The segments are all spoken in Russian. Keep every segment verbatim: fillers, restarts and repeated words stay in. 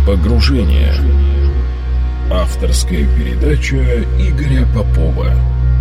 Погружение. Авторская передача Игоря Попова.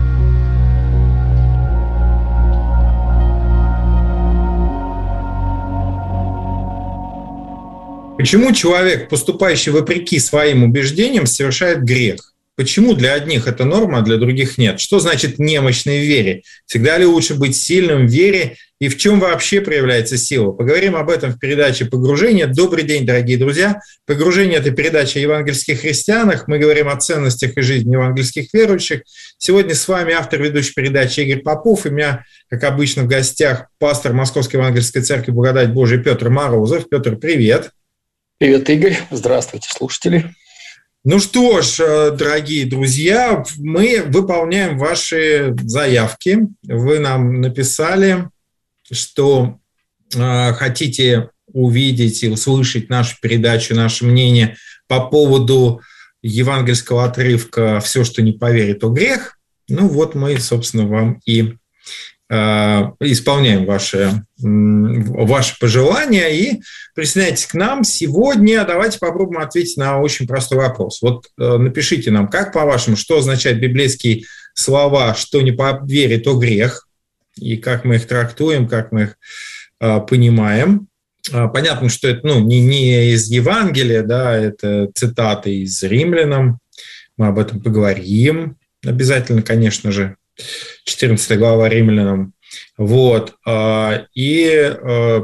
Почему человек, поступающий вопреки своим убеждениям, совершает грех? Почему для одних это норма, а для других нет? Что значит немощный в вере? Всегда ли лучше быть сильным в вере? И в чем вообще проявляется сила? Поговорим об этом в передаче «Погружение». Добрый день, дорогие друзья. «Погружение» — это передача о евангельских христианах. Мы говорим о ценностях и жизни евангельских верующих. Сегодня с вами автор ведущей передачи Игорь Попов. И у меня, как обычно, в гостях пастор Московской евангельской церкви «Благодать Божия» Петр Морозов. Петр, привет. Привет, Игорь. Здравствуйте, слушатели. Ну что ж, дорогие друзья, мы выполняем ваши заявки. Вы нам написали, что э, хотите увидеть и услышать нашу передачу, наше мнение по поводу евангельского отрывка «Все, что не поверит, то грех». Ну вот мы, собственно, вам и э, исполняем ваши, ваши пожелания и присоединяйтесь к нам. Сегодня давайте попробуем ответить на очень простой вопрос. Вот э, напишите нам, как по-вашему, что означают библейские слова «что не поверит, то грех», и как мы их трактуем, как мы их э, понимаем. Э, понятно, что это ну, не, не из Евангелия, да, это цитаты из Римлянам. Мы об этом поговорим обязательно, конечно же. четырнадцатая глава Римлянам. Вот. Э, и э,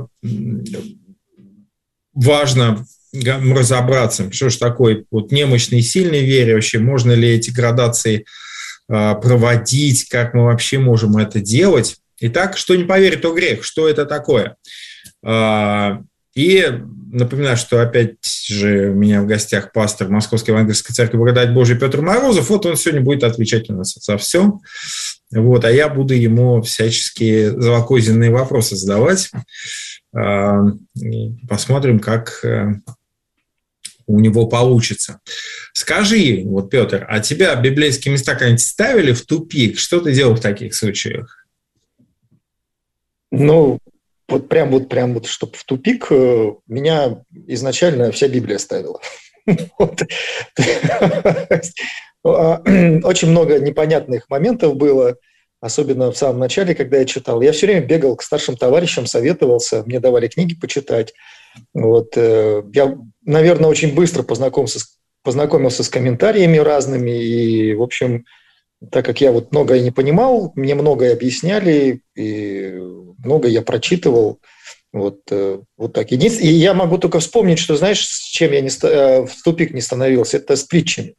важно разобраться, что же такое вот немощной и сильной вере, вообще можно ли эти градации э, проводить, как мы вообще можем это делать. Итак, что не поверит, то грех. Что это такое? И напоминаю, что опять же у меня в гостях пастор Московской евангельской церкви «Благодать Божия» Петр Морозов. Вот он сегодня будет отвечать у нас за все. Вот, а я буду ему всяческие злокозненные вопросы задавать. Посмотрим, как у него получится. Скажи, вот, Петр, а тебя библейские места когда-нибудь ставили в тупик? Что ты делал в таких случаях? Ну, вот прям вот, прям вот, чтобы в тупик, меня изначально вся Библия ставила. Очень много непонятных моментов было, особенно в самом начале, когда я читал. Я все время бегал к старшим товарищам, советовался, мне давали книги почитать. Вот. Я, наверное, очень быстро познакомился с, познакомился с комментариями разными, и, в общем, так как я вот многое не понимал, мне многое объясняли, и многое я прочитывал. Вот, вот так. И я могу только вспомнить, что, знаешь, с чем я не, в тупик не становился, это с притчами.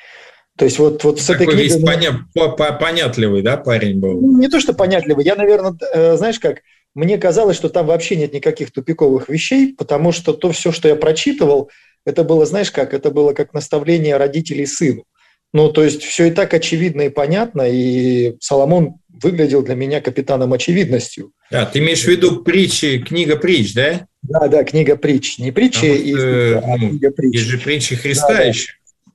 То есть вот, вот с Такой этой книгой... весь поня... понятливый, да, парень был? Не то, что понятливый. Я, наверное, знаешь как, мне казалось, что там вообще нет никаких тупиковых вещей, потому что то все, что я прочитывал, это было, знаешь как, это было как наставление родителей сыну. Ну, то есть все и так очевидно и понятно, и Соломон выглядел для меня капитаном очевидностью. Да, ты имеешь в виду притчи, книга притч, да? Да, да, книга притч. Не притчи, а вот, из, э, а ну, книга притч. Есть же притчи Христа да, еще.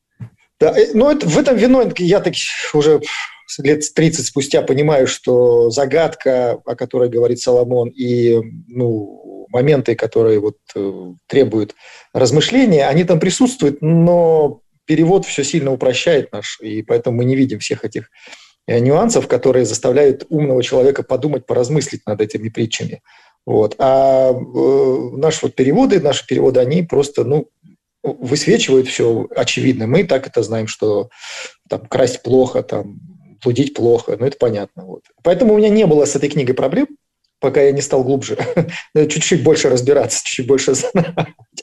Да, ну, это, в этом виной я так уже лет тридцать спустя понимаю, что загадка, о которой говорит Соломон, и ну, моменты, которые вот, требуют размышления, они там присутствуют, но перевод все сильно упрощает наш, и поэтому мы не видим всех этих нюансов, которые заставляют умного человека подумать, поразмыслить над этими притчами. Вот. А э, наши вот переводы, наши переводы, они просто ну, высвечивают все очевидно. Мы и так это знаем, что там, красть плохо, там, блудить плохо, ну это понятно. Вот. Поэтому у меня не было с этой книгой проблем, пока я не стал глубже, чуть-чуть больше разбираться, чуть-чуть больше знать.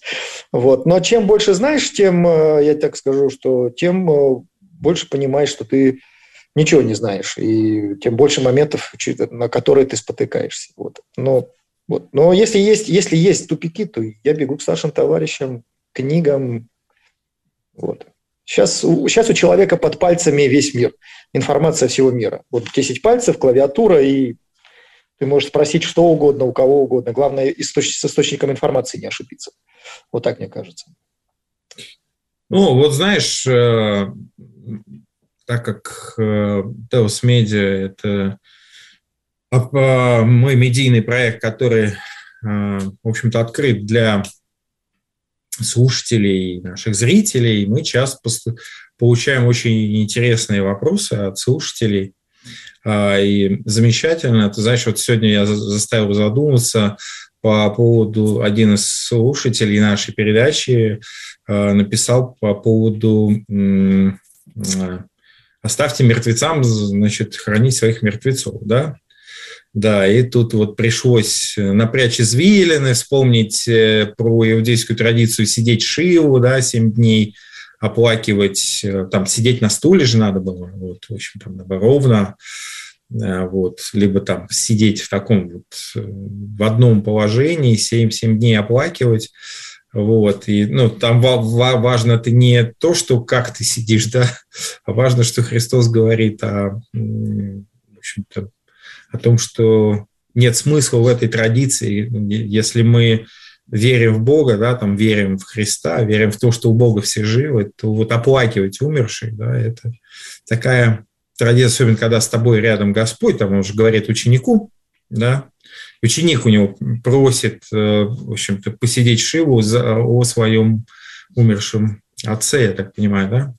Вот. Но чем больше знаешь, тем, я так скажу, что тем больше понимаешь, что ты ничего не знаешь, и тем больше моментов, на которые ты спотыкаешься. Вот. Но, вот. Но если есть, если есть тупики, то я бегу к старшим товарищам, книгам. Вот. Сейчас, сейчас у человека под пальцами весь мир, информация всего мира. Вот десять пальцев, клавиатура, и ты можешь спросить что угодно, у кого угодно. Главное, источ... с источником информации не ошибиться. Вот так мне кажется. Ну, вот знаешь, э, так как э, Теос Медиа – это э, мой медийный проект, который, э, в общем-то, открыт для слушателей, наших зрителей. Мы часто получаем очень интересные вопросы от слушателей. И замечательно. Ты знаешь, вот сегодня я заставил задуматься по поводу, один из слушателей нашей передачи написал по поводу «Оставьте мертвецам, значит, хранить своих мертвецов», да? Да, и тут вот пришлось напрячь извилины, вспомнить про иудейскую традицию сидеть шиву, да, семь дней, оплакивать, там сидеть на стуле же надо было, вот, в общем, там ровно, вот, либо там сидеть в таком вот, в одном положении, семь дней оплакивать, вот, и, ну, там важно-то не то, что как ты сидишь, да, а важно, что Христос говорит о, в общем-то, о том, что нет смысла в этой традиции, если мы верим в Бога, да, там, верим в Христа, верим в то, что у Бога все живы, то вот оплакивать умерших, да, это такая традиция, особенно когда с тобой рядом Господь, там он же говорит ученику, да, ученик у него просит, в общем-то, посидеть шиву о своем умершем отце, я так понимаю, да.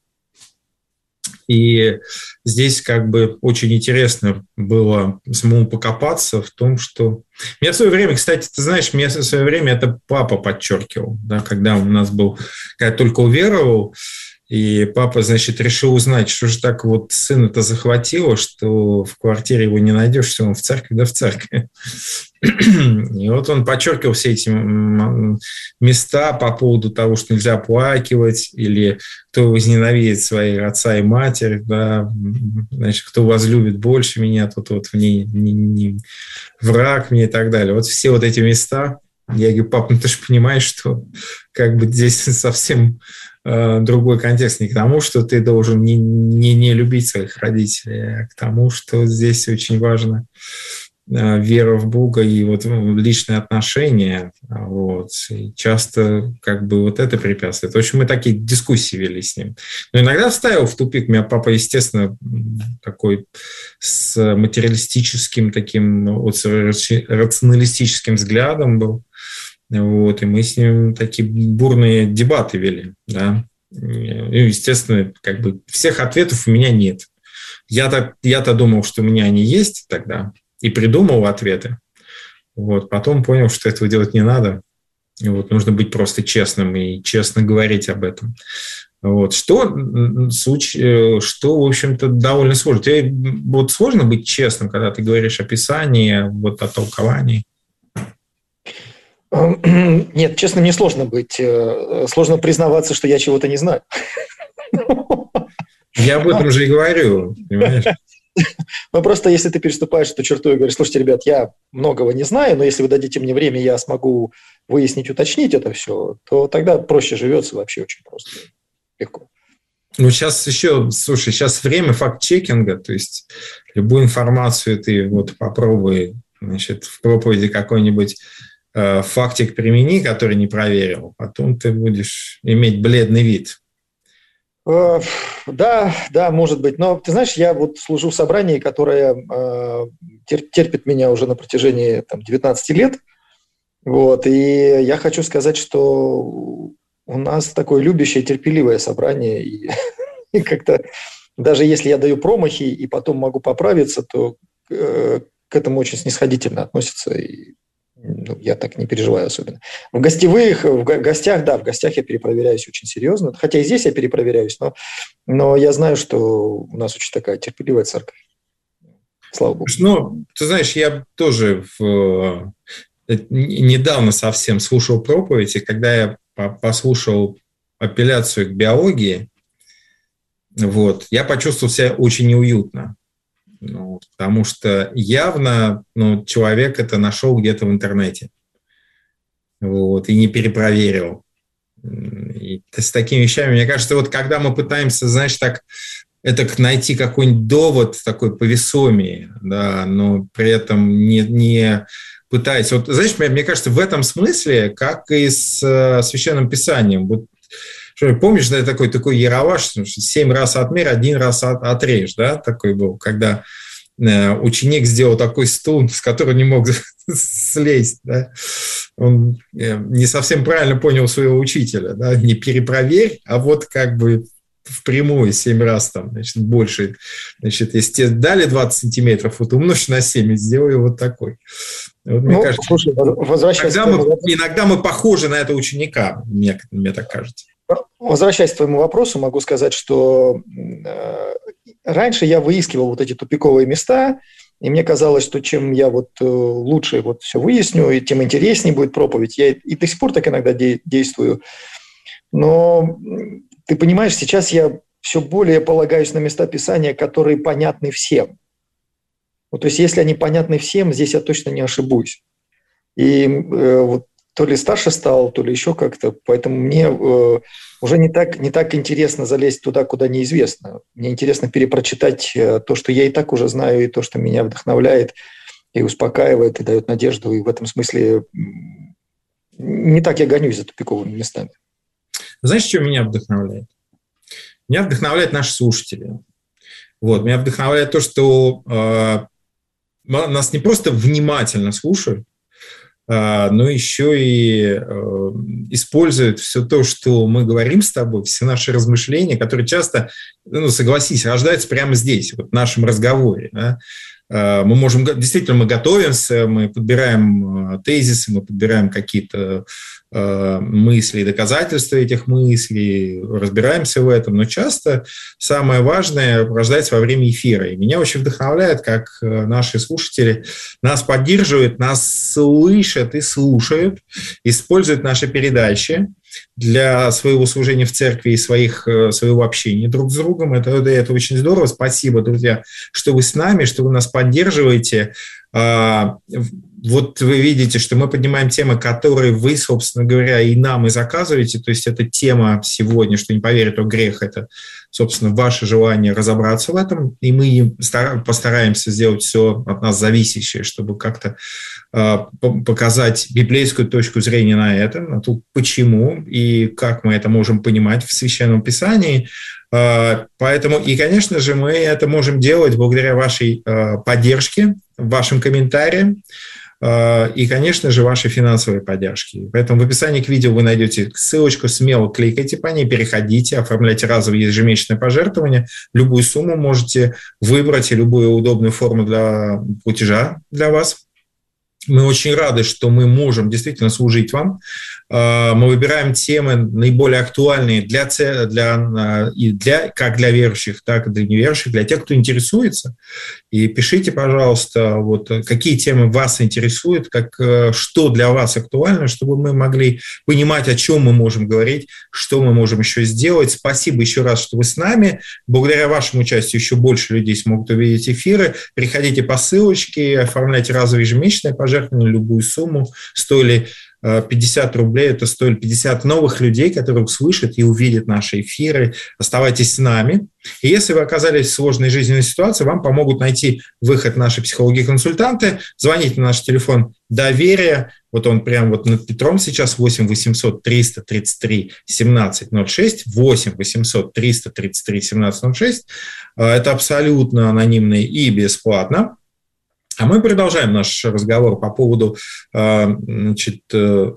И здесь как бы очень интересно было самому покопаться в том, что... Меня в свое время, кстати, ты знаешь, меня в свое время это папа подчеркивал, да, когда у нас был, когда я только уверовал, и папа, значит, решил узнать, что же так вот сына-то захватило, что в квартире его не найдешь, все он в церкви, да в церкви. И вот он подчеркивал все эти места по поводу того, что нельзя оплакивать, или кто возненавидит своих отца и матерь, да, значит, кто возлюбит больше меня, тот вот в ней не, не, враг мне и так далее. Вот все вот эти места, я говорю, пап, ну ты же понимаешь, что как бы здесь совсем э, другой контекст, не к тому, что ты должен не, не, не любить своих родителей, а к тому, что здесь очень важно вера в Бога и вот личные отношения, вот, и часто как бы вот это препятствует. В общем, мы такие дискуссии вели с ним. Но иногда вставил в тупик. Меня папа, естественно, такой с материалистическим таким, вот, с рационалистическим взглядом был, вот, и мы с ним такие бурные дебаты вели, да. И, естественно, как бы всех ответов у меня нет. Я-то, я-то думал, что у меня они есть тогда, и придумал ответы. Вот. Потом понял, что этого делать не надо. И вот. Нужно быть просто честным и честно говорить об этом. Вот. Что, что, в общем-то, довольно сложно. Тебе вот сложно быть честным, когда ты говоришь о Писании, вот, о толковании? Нет, честно, не сложно быть. Сложно признаваться, что я чего-то не знаю. Я об этом же и говорю, понимаешь? Ну, просто если ты переступаешь эту черту и говоришь, слушайте, ребят, я многого не знаю, но если вы дадите мне время, я смогу выяснить, уточнить это все, то тогда проще живется вообще очень просто, легко. Ну, сейчас еще, слушай, сейчас время факт-чекинга, то есть любую информацию ты вот попробуй, значит, в проповеди какой-нибудь э, фактик примени, который не проверил, потом ты будешь иметь бледный вид. Да, да, может быть. Но ты знаешь, я вот служу в собрании, которое э, терпит меня уже на протяжении там, девятнадцати лет. Вот, и я хочу сказать, что у нас такое любящее, терпеливое собрание. И, и как-то даже если я даю промахи и потом могу поправиться, то э, к этому очень снисходительно относятся. И, ну, я так не переживаю особенно. В гостевых, в гостях, да, в гостях я перепроверяюсь очень серьезно. Хотя и здесь я перепроверяюсь, но, но я знаю, что у нас очень такая терпеливая церковь. Слава Богу. Ну, ты знаешь, я тоже в... недавно совсем слушал проповедь, и когда я послушал апелляцию к биологии, вот, я почувствовал себя очень неуютно. Ну, потому что явно ну, человек это нашел где-то в интернете, вот, и не перепроверил. И с такими вещами, мне кажется, вот когда мы пытаемся, знаешь, так, это найти какой-нибудь довод такой повесомее, да, но при этом не, не пытаясь... Вот, знаешь, мне, мне кажется, в этом смысле, как и с uh, Священным Писанием, вот, что, помнишь, да, такой, такой Ералаш, семь раз отмерь, один раз от, отрежь, да, такой был, когда э, ученик сделал такой стул, с которого не мог слезть, да, он не совсем правильно понял своего учителя, да, не перепроверь, а вот как бы впрямую семь раз там, значит, больше. Значит, если тебе дали двадцать сантиметров, вот умножь на семь и сделай вот такой. Вот, мне ну, кажется, слушай, возвращаясь иногда, твоему... мы, иногда мы похожи на этого ученика, мне, мне так кажется. Возвращаясь к твоему вопросу, могу сказать, что э, раньше я выискивал вот эти тупиковые места, и мне казалось, что чем я вот э, лучше вот все выясню, и тем интереснее будет проповедь. Я и до сих пор так иногда де- действую. Но ты понимаешь, сейчас я все более полагаюсь на места Писания, которые понятны всем. Ну, то есть, если они понятны всем, здесь я точно не ошибусь. И э, вот то ли старше стал, то ли еще как-то, поэтому мне э, уже не так, не так интересно залезть туда, куда неизвестно. Мне интересно перепрочитать э, то, что я и так уже знаю, и то, что меня вдохновляет, и успокаивает, и дает надежду, и в этом смысле не так я гонюсь за тупиковыми местами. Знаешь, что меня вдохновляет? Меня вдохновляют наши слушатели. Вот, меня вдохновляет то, что э, нас не просто внимательно слушают, э, но еще и э, используют все то, что мы говорим с тобой, все наши размышления, которые часто, ну, согласись, рождаются прямо здесь, вот в нашем разговоре. Да? Мы можем, действительно, мы готовимся, мы подбираем тезисы, мы подбираем какие-то мысли, доказательства этих мыслей, разбираемся в этом, но часто самое важное рождается во время эфира. И меня очень вдохновляет, как наши слушатели нас поддерживают, нас слышат и слушают, используют наши передачи для своего служения в церкви и своих, своего общения друг с другом. Это, это очень здорово. Спасибо, друзья, что вы с нами, что вы нас поддерживаете. Вот вы видите, что мы поднимаем темы, которые вы, собственно говоря, и нам и заказываете. То есть это тема сегодня, что не поверит, то грех. Это, собственно, ваше желание разобраться в этом. И мы постараемся сделать все от нас зависящее, чтобы как-то показать библейскую точку зрения на это, на то, почему и как мы это можем понимать в Священном Писании. Поэтому, и, конечно же, мы это можем делать благодаря вашей поддержке, вашим комментариям и, конечно же, вашей финансовой поддержке. Поэтому в описании к видео вы найдете ссылочку, смело кликайте по ней, переходите, оформляйте разовые ежемесячные пожертвования, любую сумму можете выбрать и любую удобную форму для платежа для вас. Мы очень рады, что мы можем действительно служить вам. Мы выбираем темы наиболее актуальные для, для, и для, как для верующих, так и для неверующих, для тех, кто интересуется. И пишите, пожалуйста, вот, какие темы вас интересуют, как, что для вас актуально, чтобы мы могли понимать, о чем мы можем говорить, что мы можем еще сделать. Спасибо еще раз, что вы с нами. Благодаря вашему участию еще больше людей смогут увидеть эфиры. Приходите по ссылочке, оформляйте разовые ежемесячные пожертвования, любую сумму, стоили пятьдесят рублей, это стоит пятьдесят новых людей, которые услышат и увидят наши эфиры. Оставайтесь с нами. И если вы оказались в сложной жизненной ситуации, вам помогут найти выход наши психологи-консультанты. Звоните на наш телефон доверия. Вот он прямо вот над Петром сейчас, восемь восемьсот триста тридцать три семнадцать ноль шесть, восемь восемьсот триста тридцать три семнадцать ноль шесть. Это абсолютно анонимно и бесплатно. А мы продолжаем наш разговор по поводу, значит, того,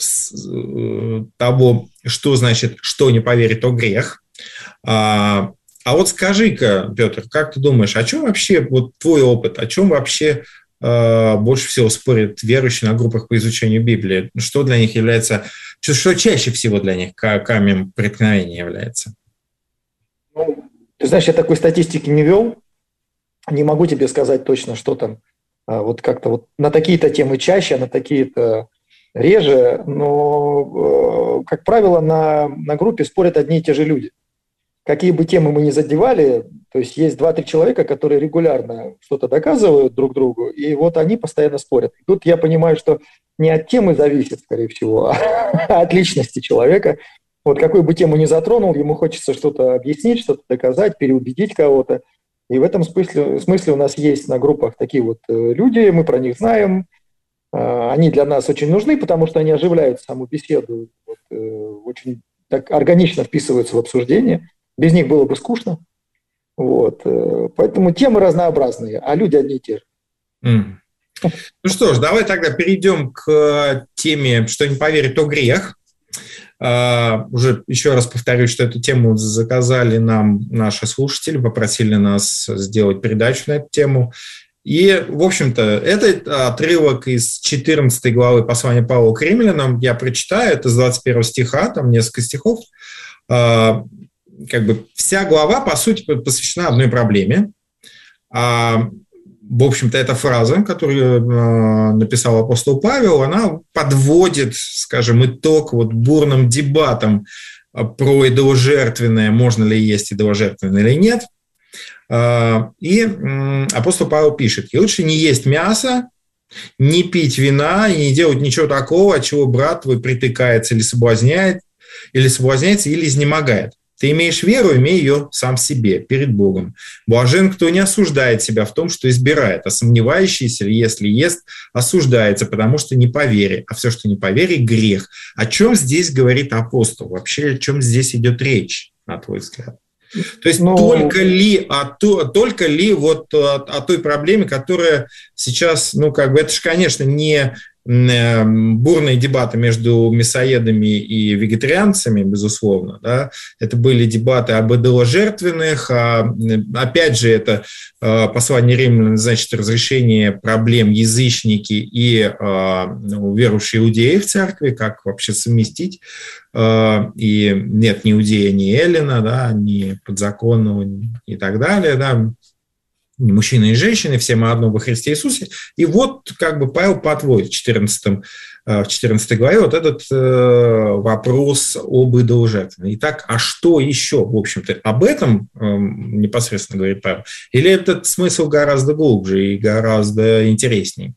что значит, что не поверит, то грех. А вот скажи-ка, Петр, как ты думаешь, о чем вообще, вот твой опыт, о чем вообще больше всего спорят верующие на группах по изучению Библии? Что для них является, что чаще всего для них камнем преткновения является? Ну, ты знаешь, я такой статистики не вел, не могу тебе сказать точно, что там. Вот как-то вот на такие-то темы чаще, на такие-то реже, но, как правило, на, на группе спорят одни и те же люди. Какие бы темы мы ни задевали, то есть есть два-три человека, которые регулярно что-то доказывают друг другу, и вот они постоянно спорят. И тут я понимаю, что не от темы зависит, скорее всего, а от личности человека. Вот какую бы тему ни затронул, ему хочется что-то объяснить, что-то доказать, переубедить кого-то. И в этом смысле, смысле у нас есть на группах такие вот люди, мы про них знаем, они для нас очень нужны, потому что они оживляют саму беседу, вот, очень так органично вписываются в обсуждение, без них было бы скучно. Вот. Поэтому темы разнообразные, а люди одни и те же. Mm. Ну что ж, давай тогда перейдем к теме «Что не поверит, то грех». Uh, уже еще раз повторюсь, что эту тему заказали нам наши слушатели, попросили нас сделать передачу на эту тему. И, в общем-то, это отрывок из четырнадцатой главы послания Павла к римлянам. Я прочитаю, это с двадцать первого стиха, там несколько стихов. Uh, как бы вся глава, по сути, посвящена одной проблеме. Uh, В общем-то, эта фраза, которую э, написал апостол Павел, она подводит, скажем, итог вот бурным дебатам про идоложертвенное, можно ли есть идоложертвенное или нет. Э, и э, апостол Павел пишет: «И лучше не есть мясо, не пить вина и не делать ничего такого, от чего брат твой притыкается или соблазняет, или соблазняется, или изнемогает. Ты имеешь веру, имей ее сам в себе, перед Богом. Блажен, кто не осуждает себя в том, что избирает, а сомневающийся, если ест, осуждается, потому что не по вере. А все, что не по вере, грех». О чем здесь говорит апостол? Вообще, о чем здесь идет речь, на твой взгляд? То есть Но... только ли, о, то, только ли вот о, о той проблеме, которая сейчас, ну, как бы, это же, конечно, не бурные дебаты между мясоедами и вегетарианцами, безусловно, да, это были дебаты об идоложертвенных, а, опять же, это а, послание римлян, значит, разрешение проблем язычники и а, ну, верующие иудеи в церкви, как вообще совместить, а, и нет ни иудея, ни эллина, да, ни подзаконного и так далее, да, мужчины и женщины, все мы одно во Христе Иисусе. И вот как бы Павел подводит в четырнадцатой, в четырнадцатой главе вот этот э, вопрос об идоложертвенном. Итак, а что еще, в общем-то, об этом э, непосредственно говорит Павел? Или этот смысл гораздо глубже и гораздо интересней?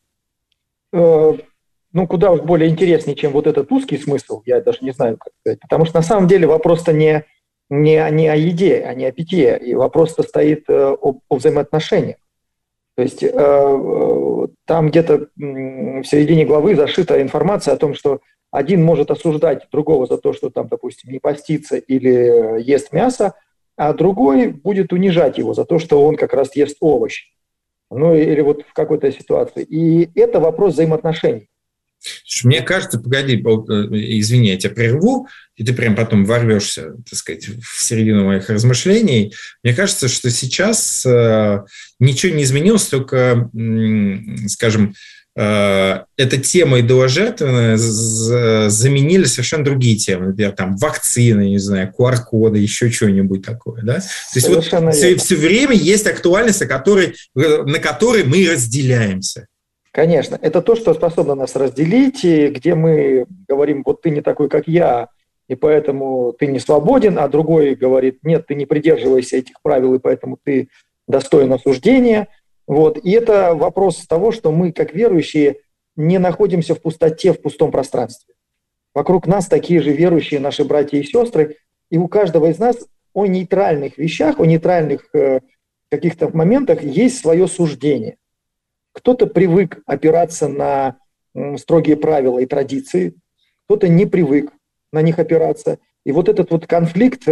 Ну, куда уж более интереснее, чем вот этот узкий смысл, я даже не знаю, как сказать. Потому что на самом деле вопрос-то не... Не, не о еде, а не о питье. И вопрос-то стоит э, о, о взаимоотношениях. То есть э, э, там где-то э, в середине главы зашита информация о том, что один может осуждать другого за то, что там, допустим, не постится или ест мясо, а другой будет унижать его за то, что он как раз ест овощи. Ну или вот в какой-то ситуации. И это вопрос взаимоотношений. Мне кажется, погоди, извини, я тебя прерву, и ты прям потом ворвешься, так сказать, в середину моих размышлений. Мне кажется, что сейчас э, ничего не изменилось, только, э, скажем, э, эта тема идоложертвенная заменили совершенно другие темы. Например, там вакцины, не знаю, ку ар коды, еще что-нибудь такое. Да? То есть вот все, все время есть актуальность, о которой, на которой мы разделяемся. Конечно, это то, что способно нас разделить, и где мы говорим, вот ты не такой, как я, и поэтому ты не свободен, а другой говорит, нет, ты не придерживайся этих правил, и поэтому ты достоин осуждения. Вот. И это вопрос того, что мы, как верующие, не находимся в пустоте, в пустом пространстве. Вокруг нас такие же верующие наши братья и сестры, и у каждого из нас о нейтральных вещах, о нейтральных э, каких-то моментах есть свое суждение. Кто-то привык опираться на строгие правила и традиции, кто-то не привык на них опираться. И вот этот вот конфликт,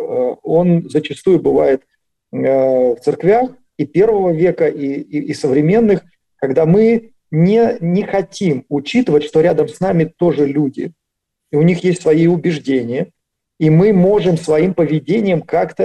он зачастую бывает в церквях и первого века, и, и, и современных, когда мы не, не хотим учитывать, что рядом с нами тоже люди, и у них есть свои убеждения, и мы можем своим поведением как-то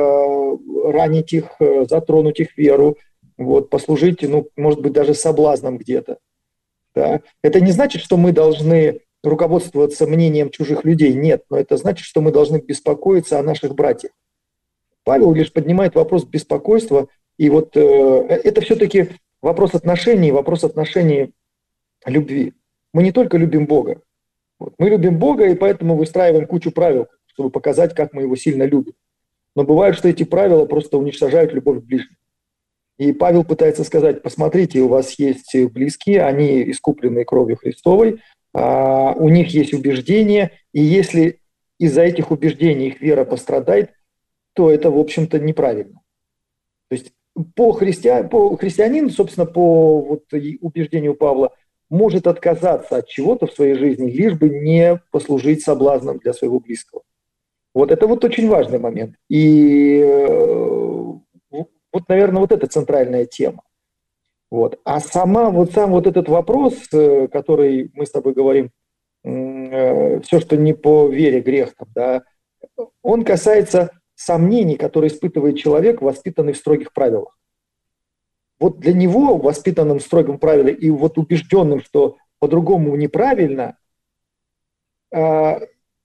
э, ранить их, затронуть их веру, вот, послужить, ну, может быть, даже соблазном где-то. Да? Это не значит, что мы должны руководствоваться мнением чужих людей. Нет, но это значит, что мы должны беспокоиться о наших братьях. Павел лишь поднимает вопрос беспокойства, и вот э, это все-таки вопрос отношений, вопрос отношений любви. Мы не только любим Бога. Вот. Мы любим Бога, и поэтому выстраиваем кучу правил, чтобы показать, как мы его сильно любим. Но бывает, что эти правила просто уничтожают любовь к ближнему. И Павел пытается сказать, посмотрите, у вас есть близкие, они искуплены кровью Христовой, а, у них есть убеждения, и если из-за этих убеждений их вера пострадает, то это, в общем-то, неправильно. То есть по, христиа... по христианин, собственно, по вот, убеждению Павла, может отказаться от чего-то в своей жизни, лишь бы не послужить соблазном для своего близкого. Вот это вот очень важный момент. И вот, наверное, вот эта центральная тема. Вот. А сама, вот сам вот этот вопрос, который мы с тобой говорим, все, что не по вере, грех, там, да, он касается сомнений, которые испытывает человек, воспитанный в строгих правилах. Вот для него, воспитанным в строгом правиле и вот убежденным, что по-другому неправильно, и,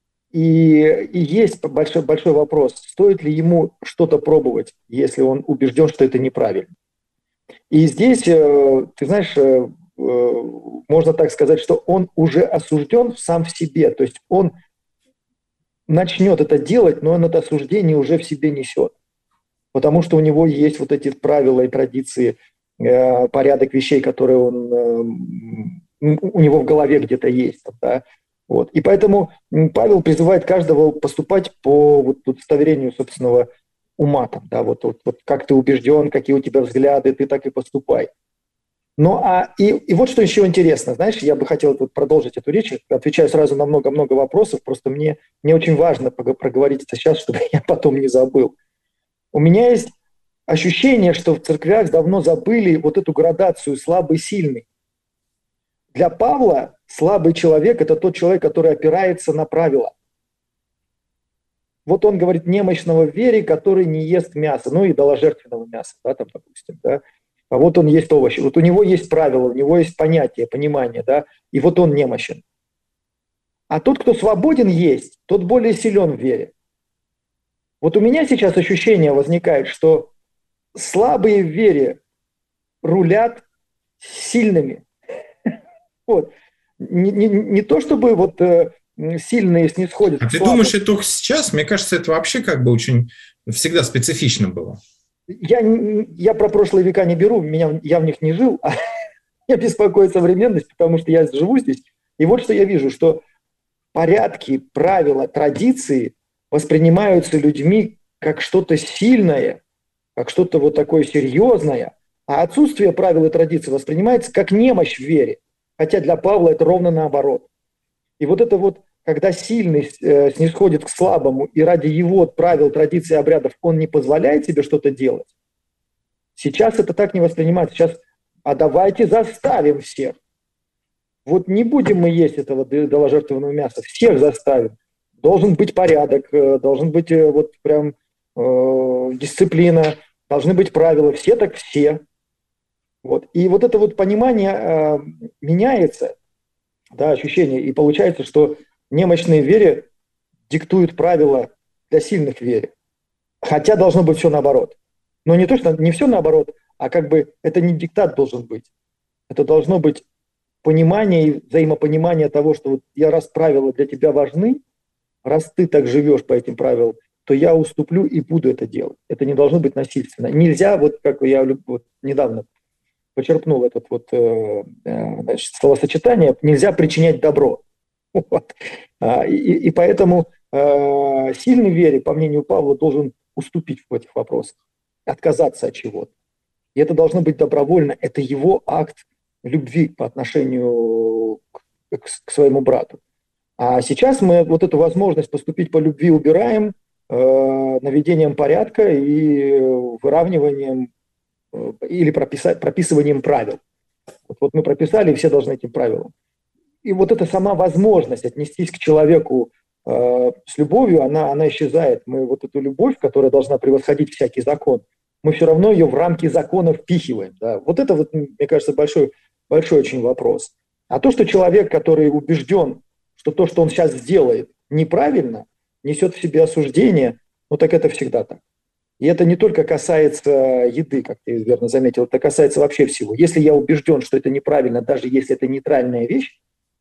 и есть большой, большой вопрос, стоит ли ему что-то пробовать, если он убежден, что это неправильно. И здесь, ты знаешь, можно так сказать, что он уже осужден сам в себе, то есть он начнет это делать, но он это осуждение уже в себе несет, потому что у него есть вот эти правила и традиции, порядок вещей, которые он, у него в голове где-то есть. Да? Вот. И поэтому Павел призывает каждого поступать по вот, удостоверению собственного ума. Там, да? вот, вот, вот как ты убежден, какие у тебя взгляды, ты так и поступай. Ну, а и, и вот что еще интересно, знаешь, я бы хотел вот продолжить эту речь, отвечаю сразу на много-много вопросов, просто мне, мне очень важно проговорить это сейчас, чтобы я потом не забыл. У меня есть ощущение, что в церквях давно забыли вот эту градацию слабый-сильный. Для Павла слабый человек – это тот человек, который опирается на правила. Вот он говорит немощного в вере, который не ест мясо, ну, идоложертвенного мяса, да, там, допустим, да. А вот он ест овощи, вот у него есть правила, у него есть понятие, понимание, да, и вот он немощен. А тот, кто свободен есть, тот более силен в вере. Вот у меня сейчас ощущение возникает, что слабые в вере рулят сильными. Вот. Не, не, не то, чтобы вот э, сильные снисходят. А ты думаешь, это только сейчас? Мне кажется, это вообще как бы очень всегда специфично было. Я, я про прошлые века не беру, меня, я в них не жил, а я беспокоюсь современность, потому что я живу здесь. И вот что я вижу, что порядки, правила, традиции воспринимаются людьми как что-то сильное, как что-то вот такое серьезное, а отсутствие правил и традиций воспринимается как немощь в вере. Хотя для Павла это ровно наоборот. И вот это вот, когда сильный э, снисходит к слабому, и ради его правил, традиций, обрядов он не позволяет себе что-то делать, сейчас это так не воспринимается. Сейчас, а давайте заставим всех. Вот не будем мы есть этого идоложертвенного мяса, всех заставим. Должен быть порядок, должен быть э, вот прям э, дисциплина, должны быть правила, все так все. Вот. И вот это вот понимание э, меняется, да, ощущение, и получается, что немощные в вере диктуют правила для сильных в вере. Хотя должно быть все наоборот. Но не то, что не все наоборот, а как бы это не диктат должен быть. Это должно быть понимание и взаимопонимание того, что вот я раз правила для тебя важны, раз ты так живешь по этим правилам, то я уступлю и буду это делать. Это не должно быть насильственно. Нельзя, вот как я вот недавно почерпнул это вот, э, значит, словосочетание, нельзя причинять добро. Вот. И, и поэтому э, сильный в вере, по мнению Павла, должен уступить в этих вопросах, отказаться от чего-то. И это должно быть добровольно, это его акт любви по отношению к, к своему брату. А сейчас мы вот эту возможность поступить по любви убираем э, наведением порядка и выравниванием э, или прописать, прописыванием правил. Вот, вот мы прописали, и все должны этим правилам. И вот эта сама возможность отнестись к человеку э, с любовью, она, она исчезает. Мы вот эту любовь, которая должна превосходить всякий закон, мы все равно ее в рамки закона впихиваем. Да? Вот это, вот, мне кажется, большой, большой очень вопрос. А то, что человек, который убежден, что то, что он сейчас сделает, неправильно, несет в себе осуждение, ну так это всегда так. И это не только касается еды, как ты верно заметил, это касается вообще всего. Если я убежден, что это неправильно, даже если это нейтральная вещь,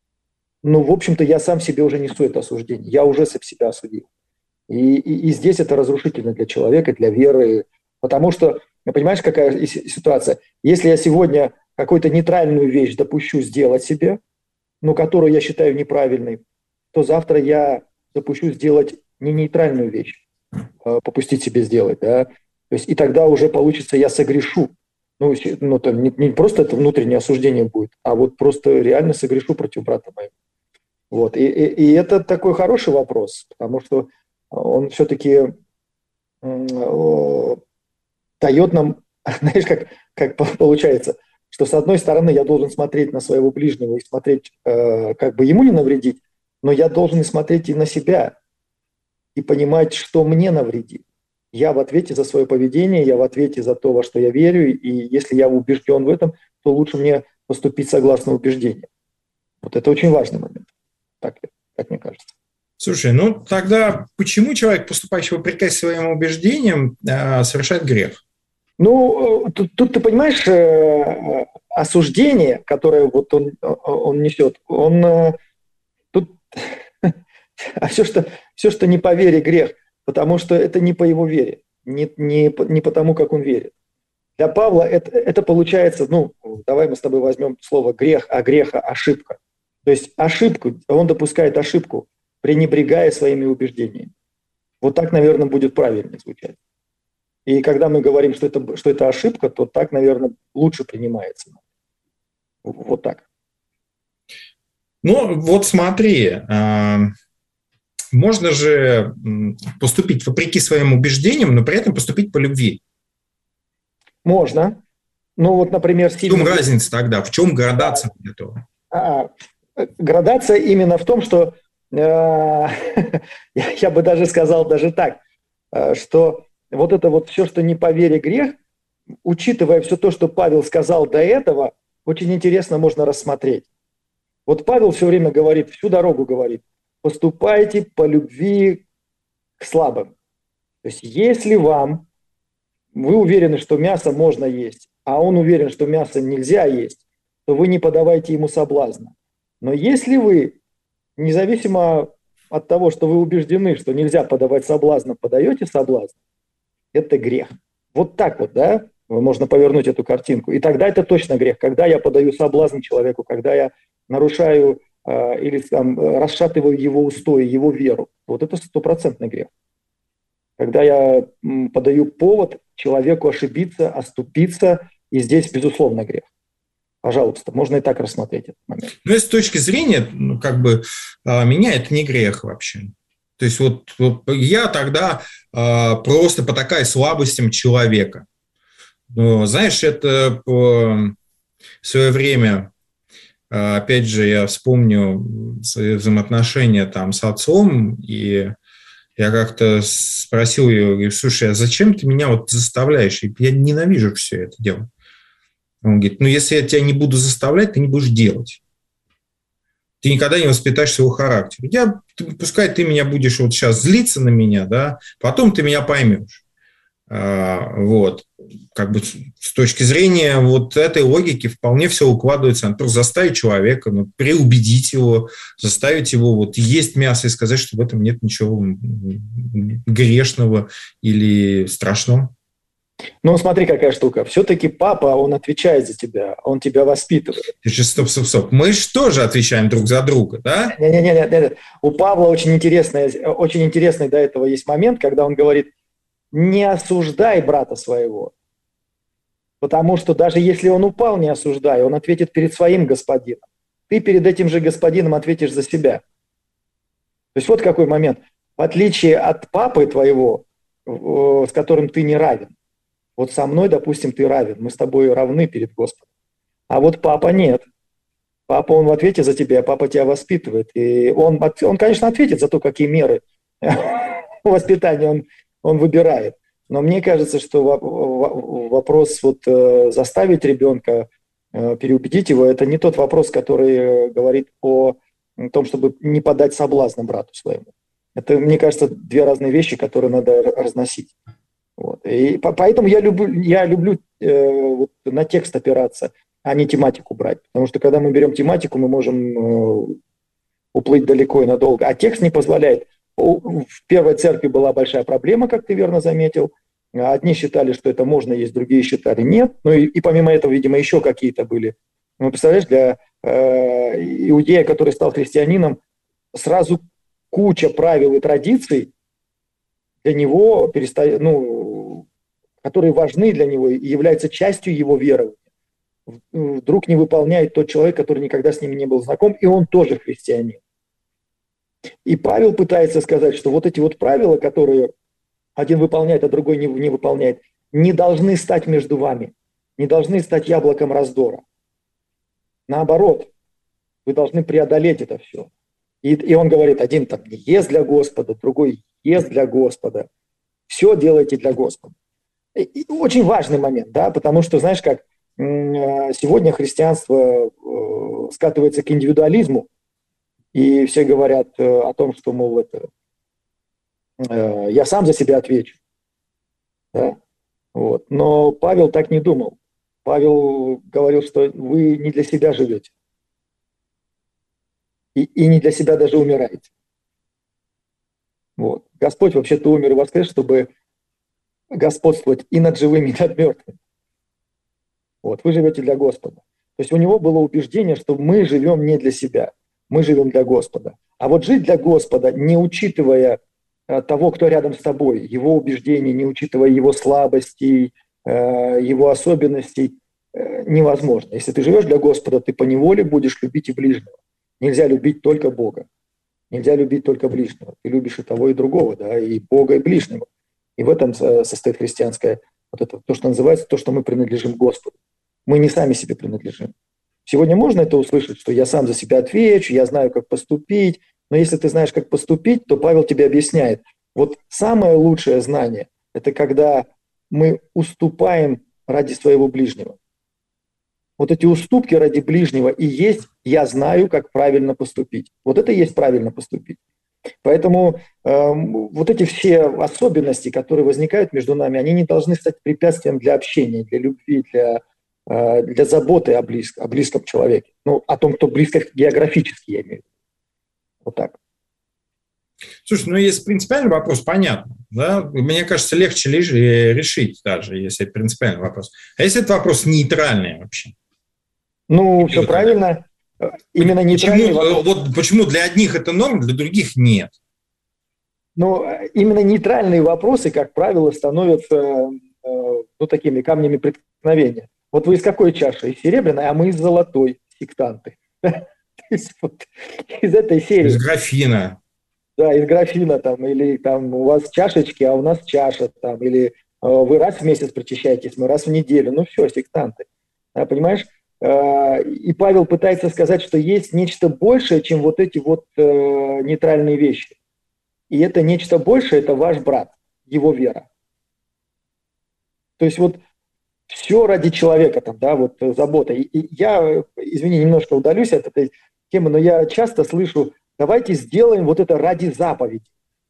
ну, в общем-то, я сам себе уже несу это осуждение. Я уже себя осудил. И, и, и здесь это разрушительно для человека, для веры. Потому что, понимаешь, какая ситуация? Если я сегодня какую-то нейтральную вещь допущу сделать себе, но которую я считаю неправильной, то завтра я допущу сделать не нейтральную вещь, а попустить себе сделать. Да? То есть, и тогда уже получится, я согрешу. Ну, ну там, не, не просто это внутреннее осуждение будет, а вот просто реально согрешу против брата моего. Вот. И, и, и это такой хороший вопрос, потому что он все-таки э, дает нам, знаешь, как, как получается, что с одной стороны я должен смотреть на своего ближнего и смотреть, э, как бы ему не навредить, но я должен и смотреть и на себя, и понимать, что мне навредит. Я в ответе за свое поведение, я в ответе за то, во что я верю, и если я убежден в этом, то лучше мне поступить согласно убеждению. Вот это очень важный момент, так, как мне кажется. Слушай, ну тогда почему человек, поступающий вопреки своим убеждениям, совершает грех? Ну, тут, тут ты понимаешь, осуждение, которое вот он, он несет, он тут а все, что, все, что не по вере, грех, потому что это не по его вере, не, не, не потому, как он верит. Для Павла это, это получается, ну, давай мы с тобой возьмем слово грех, а греха ошибка. То есть ошибку, он допускает ошибку, пренебрегая своими убеждениями. Вот так, наверное, будет правильно звучать. И когда мы говорим, что это, что это ошибка, то так, наверное, лучше принимается. Вот так. Ну, вот смотри, можно же поступить вопреки своим убеждениям, но при этом поступить по любви. Можно. Ну, вот, например... В чем разница тогда? В чем градация этого? А, градация именно в том, что я бы даже сказал даже так, что вот это вот все, что не по вере грех, учитывая все то, что Павел сказал до этого, очень интересно можно рассмотреть. Вот Павел все время говорит, всю дорогу говорит, поступайте по любви к слабым. То есть если вам, вы уверены, что мясо можно есть, а он уверен, что мясо нельзя есть, то вы не подавайте ему соблазна. Но если вы, независимо от того, что вы убеждены, что нельзя подавать соблазна, подаете соблазн, это грех. Вот так вот, да, можно повернуть эту картинку. И тогда это точно грех. Когда я подаю соблазн человеку, когда я нарушаю э, или там, расшатываю его устои, его веру, вот это стопроцентный грех. Когда я м, подаю повод человеку ошибиться, оступиться, и здесь, безусловно, грех. Пожалуйста, можно и так рассмотреть этот момент. Ну, с точки зрения, ну, как бы, меня это не грех вообще. То есть вот, вот я тогда э, просто потакаю слабостям человека. Ну, знаешь, это в свое время, э, опять же, я вспомню свои взаимоотношения там с отцом, и я как-то спросил ее, говорю, слушай, а зачем ты меня вот заставляешь? Я ненавижу все это дело. Он говорит, ну, если я тебя не буду заставлять, ты не будешь делать. Ты никогда не воспитаешь своего характера. Я, пускай ты меня будешь вот сейчас злиться на меня, да, потом ты меня поймешь. А, вот. Как бы с точки зрения вот этой логики вполне все укладывается. Надо просто заставить человека, ну, переубедить его, заставить его вот есть мясо и сказать, что в этом нет ничего грешного или страшного. Ну, смотри, какая штука. Все-таки папа, он отвечает за тебя, он тебя воспитывает. Стоп, стоп, стоп. Мы же тоже отвечаем друг за друга, да? Не-не-не. У Павла очень интересный, очень интересный до этого есть момент, когда он говорит, не осуждай брата своего. Потому что даже если он упал, не осуждай, он ответит перед своим господином. Ты перед этим же господином ответишь за себя. То есть вот какой момент. В отличие от папы твоего, с которым ты не равен, вот со мной, допустим, ты равен, мы с тобой равны перед Господом. А вот папа нет. Папа, он в ответе за тебя, папа тебя воспитывает. И он, он конечно, ответит за то, какие меры воспитания он, он выбирает. Но мне кажется, что вопрос вот заставить ребенка, переубедить его, это не тот вопрос, который говорит о том, чтобы не подать соблазна брату своему. Это, мне кажется, две разные вещи, которые надо разносить. Вот. И поэтому я люблю, я люблю э, вот, на текст опираться, а не тематику брать. Потому что когда мы берем тематику, мы можем э, уплыть далеко и надолго. А текст не позволяет. В первой церкви была большая проблема, как ты верно заметил. Одни считали, что это можно есть, другие считали нет. Ну и, и помимо этого, видимо, еще какие-то были. Ну, представляешь, для э, иудея, который стал христианином, сразу куча правил и традиций для него, переста... ну, которые важны для него и являются частью его верования. Вдруг не выполняет тот человек, который никогда с ними не был знаком, и он тоже христианин. И Павел пытается сказать, что вот эти вот правила, которые один выполняет, а другой не, не выполняет, не должны стать между вами. не должны стать яблоком раздора. Наоборот, вы должны преодолеть это все. И, и он говорит, один там не ест для Господа, другой ест для Господа. Все делайте для Господа. И, и очень важный момент, да, потому что, знаешь как, сегодня христианство скатывается к индивидуализму, и все говорят о том, что, мол, это, я сам за себя отвечу. Да? Вот. Но Павел так не думал. Павел говорил, что вы не для себя живете. И, и не для себя даже умираете. Вот. Господь вообще-то умер и воскрес, чтобы господствовать и над живыми, и над мертвыми. Вот. Вы живете для Господа. То есть у него было убеждение, что мы живем не для себя, мы живем для Господа. А вот жить для Господа, не учитывая того, кто рядом с тобой, его убеждений, не учитывая его слабостей, его особенностей, невозможно. Если ты живешь для Господа, ты поневоле будешь любить и ближнего. Нельзя любить только Бога. Нельзя любить только ближнего. Ты любишь и того, и другого, да, и Бога, и ближнего. И в этом состоит христианское, вот это, то, что называется, то, что мы принадлежим Господу. Мы не сами себе принадлежим. Сегодня можно это услышать, что я сам за себя отвечу, я знаю, как поступить. Но если ты знаешь, как поступить, то Павел тебе объясняет. Вот самое лучшее знание – это когда мы уступаем ради своего ближнего. Вот эти уступки ради ближнего и есть «я знаю, как правильно поступить». Вот это и есть правильно поступить. Поэтому э, вот эти все особенности, которые возникают между нами, они не должны стать препятствием для общения, для любви, для, э, для заботы о, близ, о близком человеке. Ну, о том, кто близко географически, я имею в виду. Вот так. Слушай, ну если принципиальный вопрос, понятно. Да? Мне кажется, легче решить даже, если это принципиальный вопрос. А если это вопрос нейтральный вообще? Ну, все правильно. Именно нейтральный почему, вопрос. Вот почему для одних это норм, для других нет? Ну, именно нейтральные вопросы, как правило, становятся ну, такими камнями преткновения. Вот вы из какой чаши? Из серебряной, а мы из золотой, сектанты. Из этой серии. Из графина. Да, из графина там, или там у вас чашечки, а у нас чаша там, или вы раз в месяц причащаетесь, мы раз в неделю. Ну все, сектанты. Да, понимаешь? И Павел пытается сказать, что есть нечто большее, чем вот эти вот э, нейтральные вещи. И это нечто большее – это ваш брат, его вера. То есть вот все ради человека, там, да, вот забота. И, и я, извини, немножко удалюсь от этой темы, но я часто слышу, давайте сделаем вот это ради заповеди.